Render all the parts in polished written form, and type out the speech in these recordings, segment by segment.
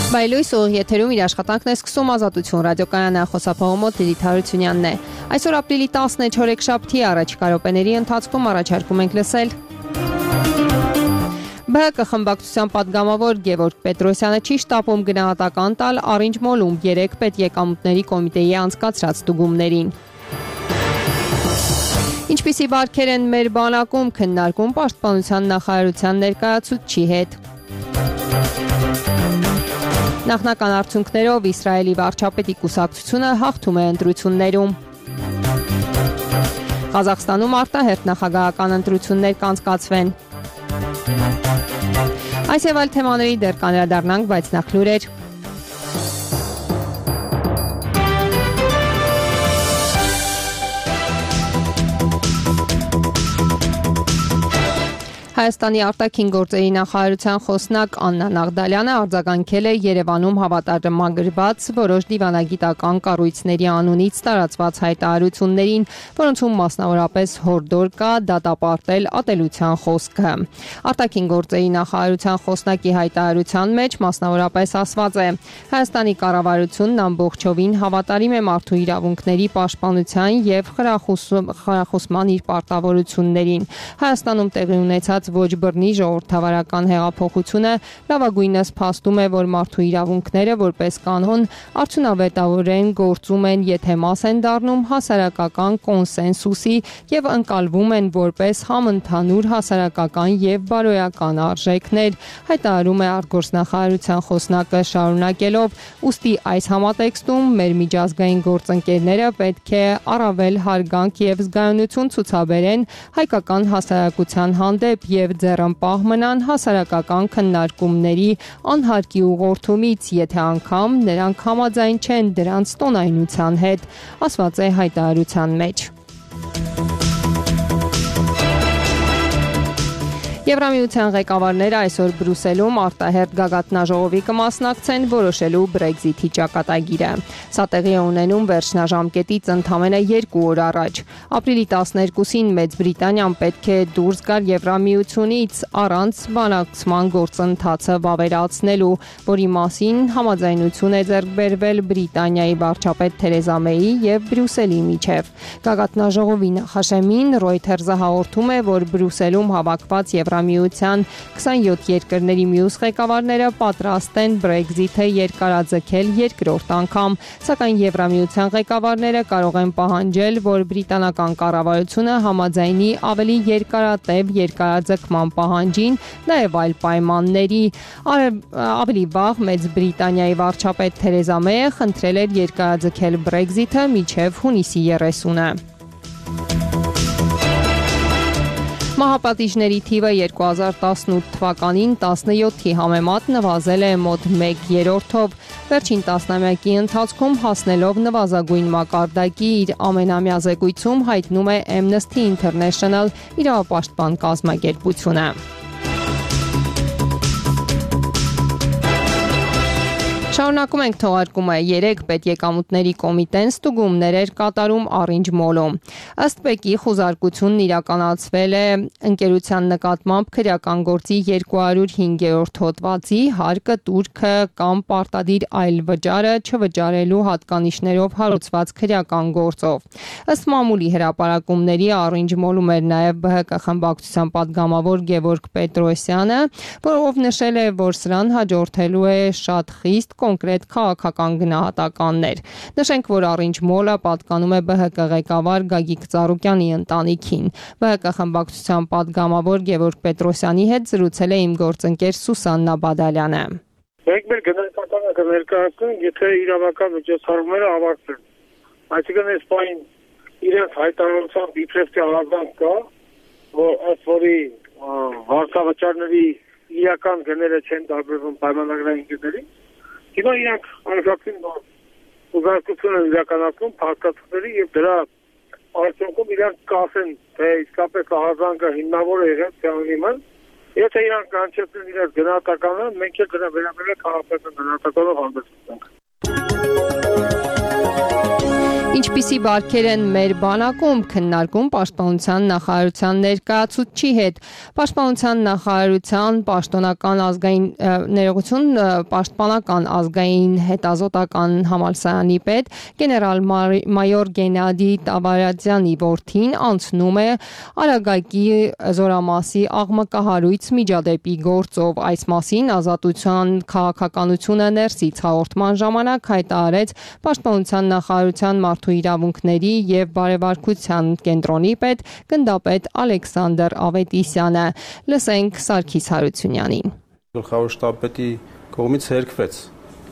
Բայլույս ուղիղ եթերում իր աշխատանքն է սկսում Ազատություն ռադիոկայանը, խոսափողոմոտ Լիլիթ Հարությունյանն է։ Այսօր ապրիլի 10-ն է, չորեքշաբթի, առաջիկա րոպեների ընթացքում առաջարկում ենք լսել ԲՀԿ խմբակցության պատգամավոր Գևորգ Պետրոսյանը չի շտապում գնահատական տալ Առինջ-Մոլում 3 պետեկամուտների կոմիտեի անցկացրած ստուգումներին։ Ինչպիսի բարքեր են մեր բանակում, քննարկում Պաշտպանության նախարարության ներկայացուցչի հետ։ Նախնական արդյունքներով Իսրայելի վարչապետի կուսակցությունը հաղթում է ընտրություններում։ Ղազախստանում արտահերթ նախագահական ընտրություններ կանցկացվեն։ Այս եւ այլ թեմաների դեռ կանրադառնանք, բայց նախ լուրեր։ Հայաստանի արտաքին գործերի նախարարության խոսնակ Աննա Նաղդալյանը արձագանքել է Երևանում հավատարմագրված որոշ դիվանագիտական կառույցների անունից տարածված հայտարարություններին, որոնցում մասնավորապես հորդոր կա դատապարտել ատելության խոսքը։ Արտաքին գործերի նախարարության խոսնակի հայտարարության մեջ մասնավորապես ասված է. Հայաստանի կառավարությունն ամբողջովին հավատարիմ է մարդու իրավունքների պաշտպանության եւ խրախուսման իր պարտավորություններին։ Հայաստանում տեղի ունեցած ոչ բռնի ժողովրդավարական հեղափոխությունը լավագույնս փաստում է, որ մարդու իրավունքները որպես կանոն արդյունավետորեն գործում են, եթե մաս են դառնում հասարակական կոնսենսուսի եւ ընկալվում են որպես համընդհանուր հասարակական եւ բարոյական արժեքներ, հայտարարում է արտգործնախարարության խոսնակը շարունակելով. ուստի այս համատեքստում մեր միջազգային գործընկերները պետք է առավել հարգանք եւ զգայունություն ցուցաբերեն հայկական հասարակության հանդեպ եւ ձեռնպահ մնան հասարակական քննարկումների անհարկի ուղղորդումից, եթե անգամ նրանք համաձայն չեն դրանց տոնայնության հետ, ասված է հայտարարության մեջ։ Եվրամիության ղեկավարները այսօր Բրյուսելում արտահերթ գագաթնաժողովի կմասնակցեն որոշելու Brexit-ի ճակատագիրը։ Սա տեղի է ունենում վերջնաժամկետից ընդամենը 2 օր առաջ։ Ապրիլի 12-ին Մեծ Բրիտանիան պետք է դուրս գար Եվրամիությունից առանց բանակցման գործընթացը վավերացնելու, որի մասին համաձայնություն է ձեռք բերվել Բրիտանիայի վարչապետ Թերեզա Մեյի եւ Բրյուսելի միջև։ Գագաթնաժողովի նախաշեմին Reuters-ը հաղորդում է, որ Բրյուսելում հավաքված Եվրամիության 27 երկրների մյուս ղեկավարները պատրաստ են Brexit-ը երկարաձգել երկրորդ անգամ, սակայն Եվրամիության ղեկավարները կարող են պահանջել, որ բրիտանական կառավարությունը համաձայնի ավելի երկարատև երկարաձգման պահանջին, նաև այլ պայմանների։ Ավելի վաղ Մեծ Բրիտանիայի վարչապետ Թերեզա Մեյը խնդրել էր երկարաձգել Brexit-ը մինչև հունիսի 30-ը։ Մահապատիժների թիվը 2018 թվականին 17-ի համեմատ նվազել է մոտ 1/3-ով, վերջին տասնամյակի ընթացքում հասնելով նվազագույն մակարդակի, իր ամենամյա զեկույցում հայտնում է Amnesty International իրավապաշտպան կազմակերպությունը։ Շարունակում ենք թողարկումը 3 պետեկամուտների կոմիտեն ստուգումներ էր կատարում Առինջ-Մոլում։ Ըստ ՊԵԿ-ի խուզարկությունն իրականացվել է ընկերության նկատմամբ քրեական գործի 205-րդ հոդվածի հարկը, տուրքը կամ պարտադիր այլ վճարը չվճարելու հատկանիշներով հարուցված քրեական գործով։ Ըստ մամուլի հրապարակումների Առինջ-Մոլում էր նաև ԲՀԿ խմբակցության պատգամավոր Գևորգ Պետրոսյանը, ով նշել է, որ սրան հաջորդելու է շատ խիստ կոնկրետ քաղաքական գնահատականներ։ Նշենք, որ Առինջ-Մոլը պատկանում է ԲՀԿ ղեկավար Գագիկ Ծառուկյանի ընտանիքին։ ԲՀԿ խմբակցության պատգամավոր Գևորգ Պետրոսյանի հետ զրուցել է իմ գործընկեր Սուսաննա Բադալյանը։ Մենք մեր գնահատականը կներկայացնենք, եթե իրավական միջոցառումները ավարտվեն։ Այսինքն այս պահին իրենց հայտարարությամբ իբրև արձանք կա, որ ըստ որի վարձավճարների իրական գները չեն տարբերվում պայմանագրային գների։ Հիմա իրանք անշուշտ ուղղակցություն են իրականացնում փաստաթղթերի եւ դրա արդյունքում իրանք կասեն, թե իսկապես արձանկը հիմնավոր է եղել թե անիմն։ Եթե իրանք կանչեցնեն իրենց գնահատականը, մենք էլ դրա վերաբերյալ քաղաքական գնահատականով հանդես կգանք։ Ինչպիսի բարքեր են մեր բանակում, քննարկում Պաշտպանության նախարարության ներկայացուցչի հետ։ Պաշտպանության նախարարության Պաշտպանական ազգային հետազոտական համալսարանի պետ գեներալ-մայոր Գենադի Տավարադյանի որդին անցնում է Արագակի զորամասի աղմկահարույց միջադեպի գործով։ Այս մասին Ազատության քաղաքականությունը ներսից հաղորդման ժամանակ հայտարարեց Պաշտպանության նախարարության մարդու իրավունքների և բարևարքության կենտրոնի պետ գնդապետ Ալեքսանդր Ավետիսյանը։ Լսենք Սարգիս Հարությունյանին։ Գլխավոր շտաբպետի կողմից հերքվեց,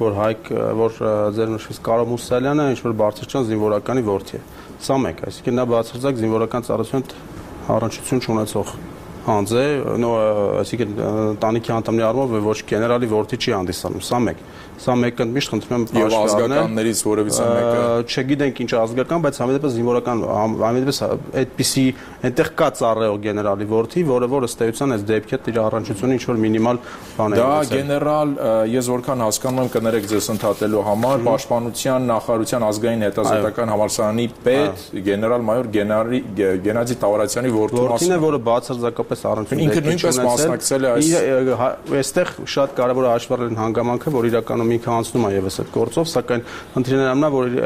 որ ձեռնշվից Կարո Մուսալյանը ինչ-որ բարձրչան զինվորականի որդի է։ Սա մեկ, այսինքն նա բարձրացակ զինվորական ծառայության առնչություն չունեցող հանձ է, այսինքն ընտանիքի անդամների առումով ոչ գեներալի որդի չի հանդիսանում, սա մեկ։ Սա մեկը միշտ խնդրում եմ եւ ազգականներից որևիցե մեկը չգիտենք ինչ ազգական, բայց համենայնպես զինվորական համենայնպես այդպիսի այնտեղ կա ծառայող գեներալի որդի, որը ըստ էության այս դեպքի իր առնչությունը ինչ որ մինիմալ բան է։ Դա գեներալ, ես որքան հասկանում եմ, կներեք ձեզ ընդհատելու համար, Պաշտպանության նախարարության ազգային հետազոտական համալսարանի պետ գեներալ-մայոր Գենադի Տավարադյանի որդին է, որը բացարձակապես առնչություն ինքը նույնպես մասնակցել է այս այստեղ շատ կարևոր է հաշվառել հանգամանքը, որ իրականում ինքը անցնում է եւս այդ գործով, սակայն խնդիրն է, որ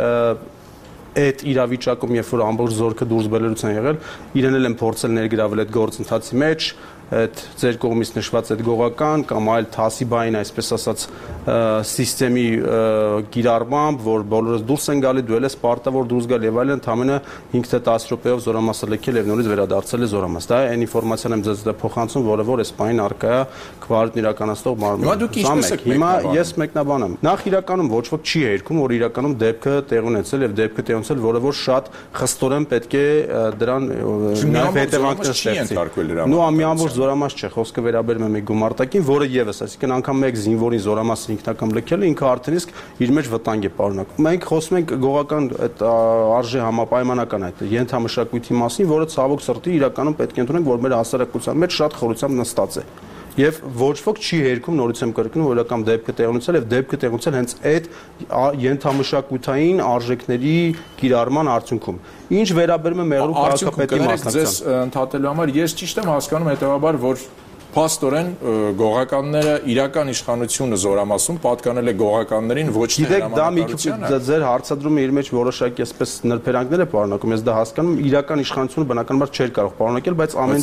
այդ իրավիճակում, երբ որ ամբողջ զորքը դուրս բերելուց են եղել, իրեն էլ են փորձել ներգրավել այդ գործընթացի մեջ, այդ ձեր կողմից նշված այդ գողական կամ այլ թասիբային, այսպես ասած, սիստեմի գիրառմամբ, որ բոլորս դուրս են գալի, դու ես պարտավոր դուրս գալ եւ այլն, ընդամենը 5 թե 10 րոպեով զորամասը լքել եւ նորից վերադարձել է զորամաս։ Դա այն ինֆորմացիան եմ ձեզ փոխանցում, որը այս պահին առկա է քվարտն իրականացնող մարմնում։ Հիմա ես մեկնաբան եմ։ Նախ իրականում ոչ ոք չի հերքում, որ իրականում դեպքը տեղ ունեցել եւ դեպքը տեղ ունեցել, որը որ շատ խստորեն պետք է դրան նաեւ հետևանքներ ստեղծի։ Նու ամիամբողջ զորամաս չէ, խոսքը վերաբերում է մի գումարտակին, որը եւս, այսինքն անգամ մեկ զինվորի զորամասը ինքնական լքելը ինքը արդեն իսկ իր մեջ վտանգ է պարունակում։ Մենք խոսում ենք գողական այդ արժե համապայմանական այդ ենթամշակույթի մասին, որը ցավոք սրտի իրականում պետք է ընդունենք, որ մեր հասարակության մեջ շատ խորությամբ նստած է։ Եվ ոչ ոք չի հերքում, նորից եմ կրկնում, որ իրական դեպքը տեղ ունեցել եւ դեպքը տեղ ունեցել հենց այդ ենթամշակութային արժեքների կիրառման արդյունքում։ Ինչ վերաբերում է մեղրու քաղաքապետի մասնակցությանը։ Ձեզ ընդհատելու համար ես ճիշտ եմ հասկանում հետեւաբար, որ փաստորեն գողականները իրական իշխանությունը զորամասում պատկանել է գողականներին ոչ թե հրամանատարությանը։ Գիտեք, դա ձեր հարցադրումը իր մեջ որոշակի այսպես նրբերանգներ է պարունակում, ես դա հասկանում եմ, իրական իշխանությունը բնականաբար չէր կարող պարունակել,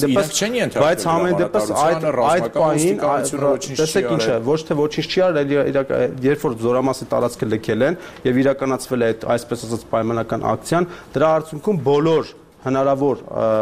բայց ամեն դեպս այդ պահին տեսեք ինչ է, ոչ թե ոչինչ չի արել, երբ որ զորամասի տարածքը լքել են եւ իրականացվել է այդ այսպես ասած պայմանական ակցիան, դրա արդյունքում բոլոր հնարավոր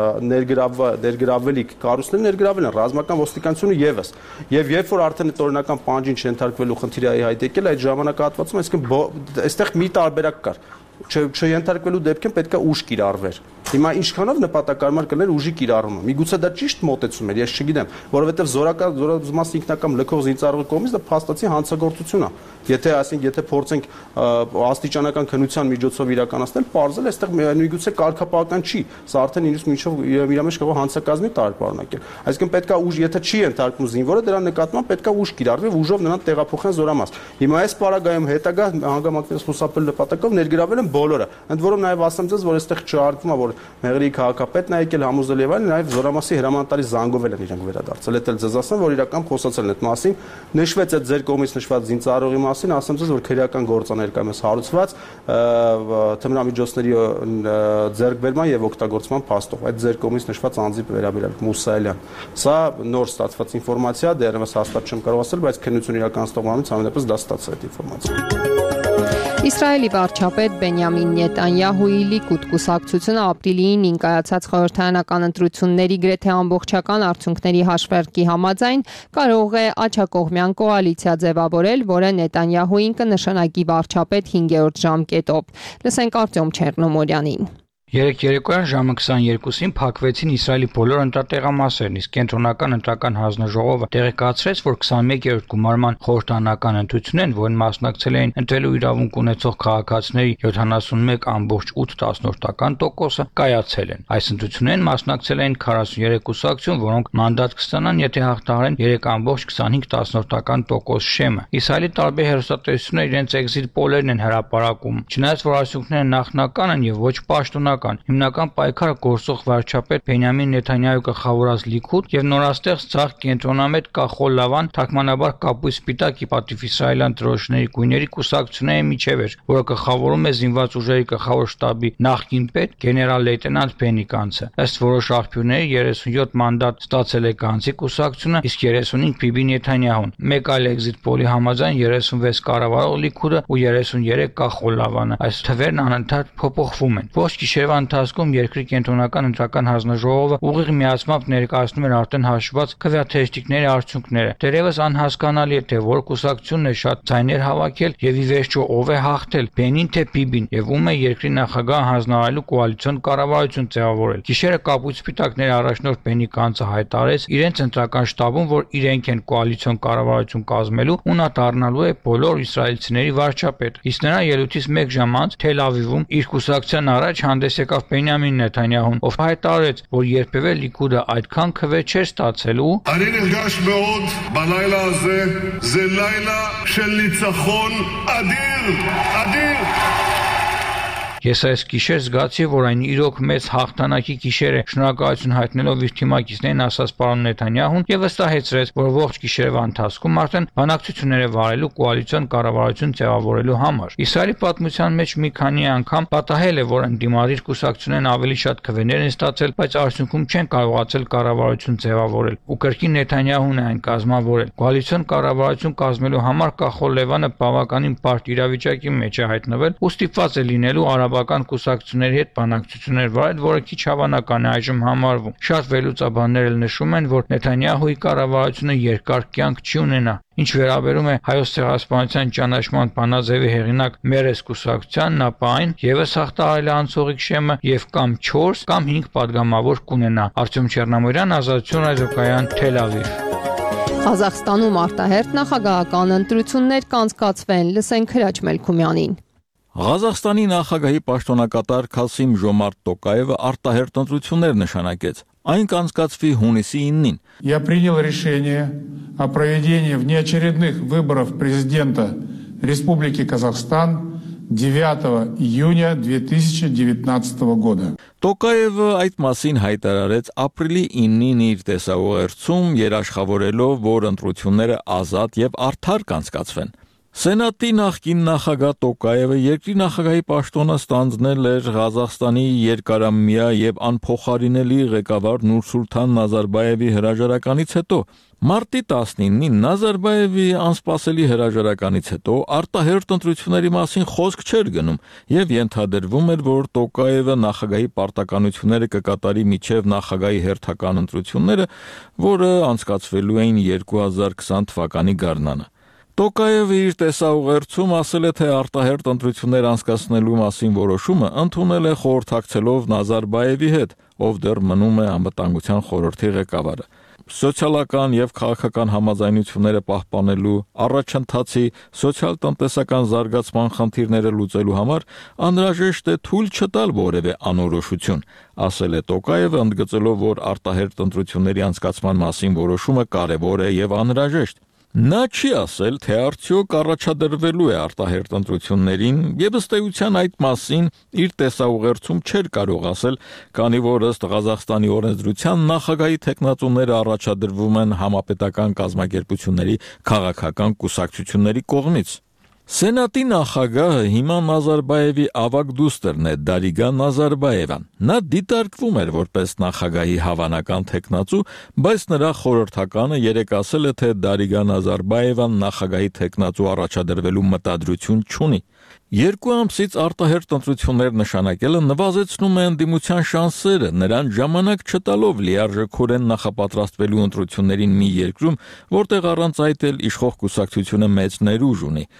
ներգրավվելիք կառույցներ ներգրավել են ռազմական ոստիկանությունը եւս եւ երբ որ արդեն օրինական պանջին չենթարկվելու խնդիրը հայտ եկել այդ ժամանակահատվածում այսինքն այստեղ մի տարբերակ կար չենթարկվելու դեպքին պետք է ուժ կիրառվեր հիմա ինչքանով նպատակարար կներ ուժի կիրառումը միգուցե դա ճիշտ մոտեցում էր ես չգիտեմ որովհետեւ զորամասի ինքնական լքող զինծառայողի կողմից դա փաստացի հանցագործություն է եթե փորձենք աստիճանական քննության միջոցով իրականացնել, պարզել այստեղ միգուցե կարգապահական չի, սա արդեն իր մեջ կարող հանցակազմի տարր պարունակել։ Այսինքն պետքա ուժ, եթե չի ենթարկվում զինվորը, դրա նկատմամբ պետքա ուժ կիրառվի, ուժով նրան տեղափոխեն զորամաս։ Հիմա այս պարագայում հետագա հանգամանքներից խուսափելու նպատակով ներգրավել են բոլորը։ Ընդ որում նաև ասեմ ձեզ, որ այստեղ չհարկվում է, որ Մեղրի քաղաքապետն է եկել համոզել եւ այլն, նաև զորամասի հրամանատարի զանգովել են իրենք վերադարձել։ Դա էլ ձեզ ասեմ, որ իրական խոսացել են այդ մասին, նշվեց այդ ձեր կողմից նշված զինծառայողի ասեմ ձեզ, որ քրեական գործաներ կայմս հարուցված թմրամիջոցների ձեռքբերման եւ օգտագործման փաստով այդ ձեր կողմից նշված անձի վերաբերյալ Մուսալյան։ Սա նոր ստացված ինֆորմացիա, դեռևս հաստատ չեմ կարող ասել, բայց քննություն իրականացնող անձից ամենապես դա ստացա այդ ինֆորմացիան։ Իսրայելի վարչապետ Բենյամին Նետանյահուի Լիկուդ կուսակցությունը ապրիլի 9-ին կայացած խորհրդարանական ընտրությունների գրեթե ամբողջական արդյունքների հաշվարկի համաձայն կարող է աջակողմյան կոալիցիա ձևավորել, որը Նետանյահուին կնշանակի վարչապետ 5-րդ ժամկետով։ Լսենք Արտյոմ Չեռնոմորյանին։ Երեկ երեկոյան ժամը 22-ին փակվեցին Իսրայելի բոլոր ընտրատեղամասերն, իսկ կենտրոնական ընտրական հանձնաժողովը տեղեկացրեց, որ 21-րդ գումարման խորհրդանական ընտրությունն, որին մասնակցել էին ընտրելու իրավունք ունեցող քաղաքացիների 71.8%-ը, կայացել են։ Այս ընտրություններին մասնակցել էին 43 կուսակցություն, որոնք մանդատ կստանան, եթե հաղթահարեն 3.25% շեմը։ Իսրայելի տարբեր հեռուստատեսություններ իրենց էքզիտ պոլերն են հրապարակում։ Չնայած որ արդյունքները նախնական են եւ ոչ պաշտոնական, հիմնական պայքարը գործող վարչապետ Բենյամին Նեթանյահու գլխավորած Լիքուդ եւ նորաստեղծ ցախ կենտրոնամետ Կախոլ Լավան, թարգմանաբար կապույտ սպիտակ իպատիվ իսրայելյան դրոշների գույների կուսակցությունների միջև էր, որը գլխավորում է զինված ուժերի գլխավոր շտաբի նախկին պետ գեներալ լեյտենանտ Բենի Գանցը։ Ըստ որոշ աղբյուրների 37 մանդատ ստացել է Գանցի կուսակցությունը, իսկ 35 Բիբի Նեթանյահուն։ Մեկ այլ էքզիտ պոլի համաձայն 36 կառավարող Լիքուդը ու 33 Կախոլ Լավանը։ Այս թվերն անընդհատ փոփոխվում են։ Ողջ գիշերվա ընթացքում երկրի կենտրոնական ընտրական հանձնաժողովը ուղիղ միացմամբ ներկայացնում էր արդեն հաշվված քվեաթերթիկների արդյունքները։ Դեռևս անհասկանալի է, թե որ կուսակցությունն է շատ ձայներ հավաքել եւ ի վերջո ով է հաղթել՝ Բենին թե Բիբին, եւ ում է երկրի նախագահ հանձնարարելու կոալիցիոն կառավարություն ձևավորել։ Գիշերը կապույտ սպիտակների առաջնորդ Բենի Գանցը հայտարարեց իրենց ընտրական շտաբում, որ իրենք են կոալիցիոն կառավարություն կազմելու ու նա դառնալու է բոլոր իսրայելցիների վարչապետ։ Իսկ նրա ելույթից մեկ ժամ անց Թել Ավիվում իր կուսակցության առաջ հանդես եկավ Բենյամին Նեթանյահուն, ով հայտարարեց, որ երբևէ Լիքուդը այդքան քվե չէր ստացելու։ אני נרגש מאוד בלילה הזה, זה לילה של ניצחון אדיר, אדיר. Ես այս գիշեր զգացի, որ այն իրոք մեծ հաղթանակի գիշեր է, շնորհակալություն հայտնելով իր թիմակիցներին, ասաց պարոն Նեթանյահուն եւ վստահեցրեց, որ ողջ գիշերվա ընթացքում արդեն բանակցություններ է վարելու կոալիցիոն կառավարություն ձևավորելու համար։ Իսրայելի պատմության մեջ մի քանի անգամ պատահել է, որ ընդդիմադիր կուսակցություններն ավելի շատ քվեներ են ստացել, բայց արդյունքում չեն կարողացել կառավարություն ձևավորել։ Ու կրկին Նեթանյահուն է այն կազմավորել։ Կոալիցիոն կառավարություն կազմելու համար Կախոլ Լևանը բավականին բարդ իրավիճակի մեջ է հայտնվել ու ստիպված է լինելու արաբական կուսակցությունների հետ բանակցություններ վարել, որը քիչ հավանական է այժմ համարվում։ Շատ վերլուծաբաններ էլ նշում են, որ Նեթանյահուի կառավարությունը երկար կյանք չի ունենա։ Ինչ վերաբերում է Հայոց ցեղասպանության ճանաչման բանաձևի հեղինակ Մերես կուսակցությանն, ապա այն եւս հաղթահարել է անցողիկ շեմը եւ կամ 4 կամ 5 падգամավոր կունենա։ Արտյոմ Չեռնամորյան, Ազատություն ռադիոկայան, Թել Ավիվ։ Ղազախստանում արտահերթ նախագահական ընտրություններ կանցկացվեն, լսենք Հրաչ Մելքումյանին։ Ղազախստանի նախագահի պաշտոնակատար Քասիմ Ժոմարտ Տոկաևը արտահերթ ընտրություններ նշանակեց։ Այն կանցկացվի հունիսի 9-ին։ Я принял решение о проведении внеочередных выборов президента Республики Казахстан 9 июня 2019 года. Տոկաևը այդ մասին հայտարարեց ապրիլի 9-ին իր տեսահողերցում, երաշխավորելով, որ ընտրությունները ազատ եւ արդար կանցկացվեն։ Սենատի նախկին նախագահ Տոկաևը երկրի նախագահի պաշտոնը ստանձնել էր Ղազախստանի երկարամյա եւ անփոխարինելի ղեկավար Նուրսուլթան Նազարբաևի հրաժարականից հետո մարտի 19-ին Նազարբաևի անսպասելի հրաժարականից հետո արտահերթ ընտրությունների մասին խոսք չէր գնում եւ ենթադրվում էր, որ Տոկաևը նախագահի պարտականությունները կկատարի միջև նախագահի հերթական ընտրությունները, որը անցկացվելու էին 2020 թվականի գարնանը։ Տոկաևը իր տեսահողերցում ասել է, թե արտահերթ ընտրություններ անցկացնելու մասին որոշումը ընդունել է խորհրդակցելով Նազարբաևի հետ, ով դեռ մնում է անվտանգության խորհրդի ղեկավարը։ Սոցիալական եւ քաղաքական համաձայնությունները պահպանելու, առաջընթացի, սոցիալ-տնտեսական զարգացման խնդիրները լուծելու համար անհրաժեշտ է թույլ չտալ որևէ անորոշություն, ասել է Տոկաևը, ընդգծելով, որ արտահերթ ընտրությունների անցկացման մասին որոշումը կարևոր է եւ անհրաժեշտ։ Նա չի ասել, թե արդյոք առաջադրվելու է արտահերթ ընտրություններին եւ ըստ էության այդ մասին իր տեսահողերցում չէր կարող ասել, քանի որ ըստ Ղազախստանի օրենսդրության նախագահի թեկնածուները առաջադրվում են համապետական կազմակերպությունների քաղաքական կուսակցությունների կողմից։ Սենատի նախագահը հիմա Նազարբաևի ավագ դուստրն է Դարիգա Նազարբաևան։ Նա դիտարկվում էր որպես նախագահի հավանական թեկնածու, բայց նրա խորհրդականը երեկ ասել է, թե Դարիգա Նազարբաևան նախագահի թեկնածու առաջադրվելու մտադրություն չունի։ 2 ամսից արտահերթ ընտրություններ նշանակելը նվազեցնում է ընդդիմության շանսերը, նրան ժամանակ չտալով լիարժեքորեն նախապատրաստվելու ընտրություններին մի երկրում, որտեղ առանց այդ էլ իշխող կուսակցությունը մեծ ներուժ ունի։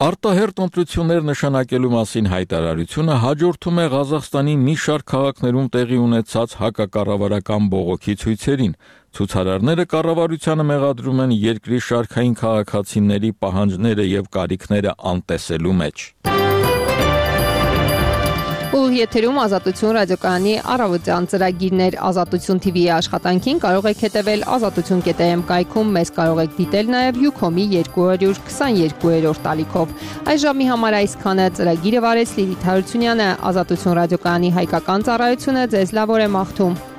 Արտահերտ ընտրություններ նշանակելու մասին հայտարարությունը հաջորդում է Ղազախստանի մի շարք քաղաքներում տեղի ունեցած հակակառավարական բողոքի ցույցերին։ Ցուցարարները կառավարությանը մեղադրում են երկրի շարքային քաղաքացիների պահանջները եւ կարիքները անտեսելու մեջ։ Ուղիղ եթերում Ազատություն ռադիոկայանի առավոտյան ծրագիրներ Ազատություն TV-ի աշխատանքին կարող եք հետևել azatutun.am կայքում, մեզ կարող եք դիտել նաև Ucom-ի 222-րդ ալիքով։ Այս ժամի համար այսքանը, ծրագիրը վարեց Լիլիթ Հարությունյանը, Ազատություն ռադիոկայանի հայկական ծառայությունը ձեզ լավ օր է մաղթում։